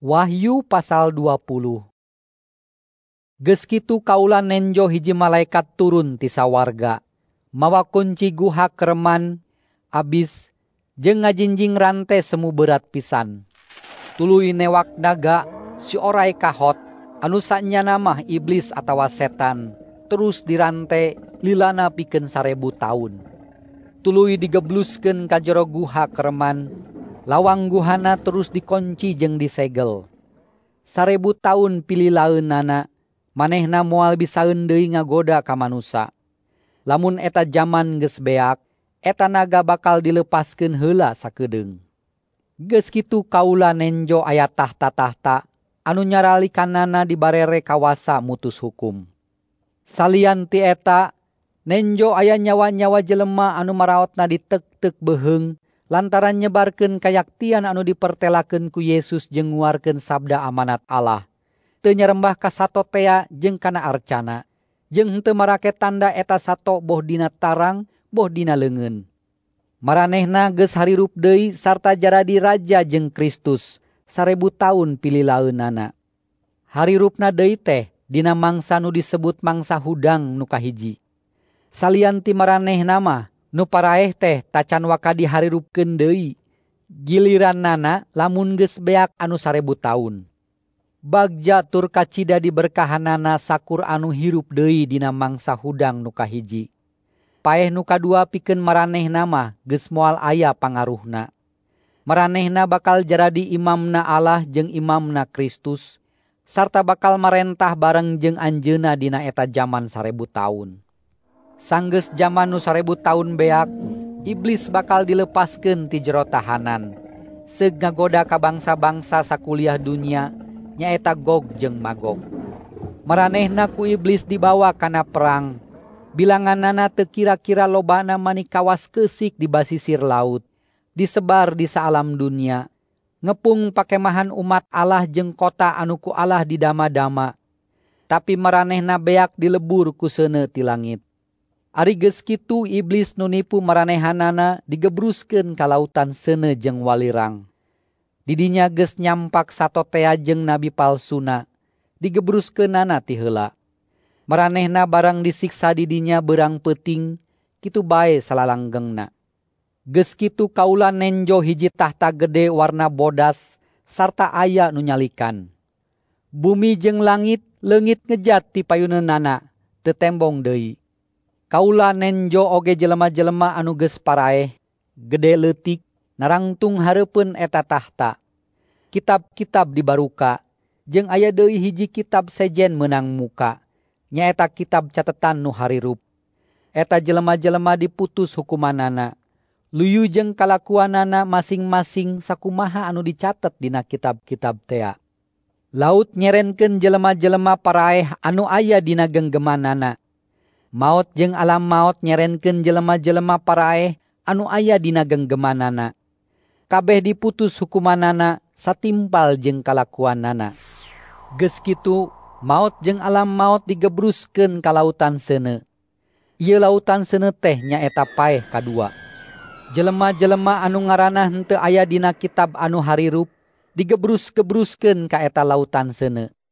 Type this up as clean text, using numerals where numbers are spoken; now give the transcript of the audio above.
Wahyu pasal 20. Geus kitu kaula nenjo hiji malaikat turun ti sawarga, mawa kunci guha kereman, abis, jeung ngajinjing rante semu berat pisan. Tuluy newak naga si oray kahot, anu sanyana mah iblis atawa setan, terus dirante lilana pikeun 1000 taun. Tuluy digebluskeun ka jero guha kereman, lawang guhana terus dikunci jeung disegel. 1000 taun pililaeunana, manehna moal bisaeun deui ngagoda ka manusa. Lamun eta jaman geus beak, eta naga bakal dilepaskeun heula sakedeung. Geus kitu kaula nenjo aya tahta-tahta anu nyaralikanana dibarere kawasa mutus hukum. Salian ti eta, nenjo aya nyawa-nyawa jelema anu maraotna ditek-tek beheung lantaran nyebarkeun kayaktian anu dipertelakeun ku Yesus jeung nguarkeun sabda amanat Allah. Teu nyarembah ka sato tea jeung kana arcana, jeung henteu marake tanda eta sato boh dina tarang, boh dina leungeun. Maranehna geus harirup deui sarta jaradi raja jeung Kristus 1000 taun pililaeunana. Harirupna deui teh dina mangsa nu disebut mangsa hudang nu kahiji. Salian ti maranehna mah nu paraeh teh tacan waka diharirupkeun deui. Gilirannana lamun geus beak anu 1000 taun. Bagja tur kacida diberkahanana sakur anu hirup deui dina mangsa hudang nu kahiji. Paeh nu kadua pikeun maranehna mah geus moal aya pangaruhna. Maranehna bakal jaradi imamna Allah jeung imamna Kristus, sarta bakal marentah bareng jeung anjeunna dina eta jaman 1000 taun. Sanggeus jaman nu 1000 taun beak, iblis bakal dilepaskeun ti jero tahanan, seug ngagoda ka bangsa-bangsa sakuliah dunia, nyaeta Gog jeung Magog. Maranehna ku iblis dibawa kana perang, bilanganana teu kira-kira lobana mani kawas keusik di basisir laut, disebar di saalam dunia, ngepung pakemahan umat Allah jeung kota anu ku Allah didama-dama. Tapi maranehna beak dilebur ku seuneu ti langit. Ari geus kitu iblis nu nipu maranehanana digebruskeun ka lautan seuneu jeung walirang. Di dinya geus nyampak sato tea jeung nabi palsuna, digebruskeunana ti heula. Maranehna barang disiksa di dinya beurang peuting, kitu bae salalanggengna. Geus kitu kaula nenjo hiji tahta gede warna bodas sarta aya nu nyalikan. Bumi jeung langit leungit ngejat ti payuneunana, teu tembong deui. Kaula nenjo oge jelema-jelema anu geus paraeh, gede leutik, narangtung hareupeun eta tahta. Kitab-kitab dibaruka, jeung aya deui hiji kitab sejen meunang muka, nyaeta kitab catetan nu harirup. Eta jelema-jelema diputus hukumanana, luyu jeung kalakuanana masing-masing sakumaha anu dicatet dina kitab-kitab tea. Laut nyerenkeun jelema-jelema paraeh anu aya dina genggemanana. Maot jeung alam maot nyerenkeun jelema-jelema paraeh anu aya dina genggemanana. Kabeh diputus hukumanana satimpal jeung kalakuanana. Geus kitu maot jeung alam maot digebruskeun ka lautan seuneu. Ieu lautan seuneu teh nyaeta paeh kadua. Jelema-jelema anu ngaranna henteu aya dina kitab anu harirup digebrus-gebruskeun ka eta lautan seuneu.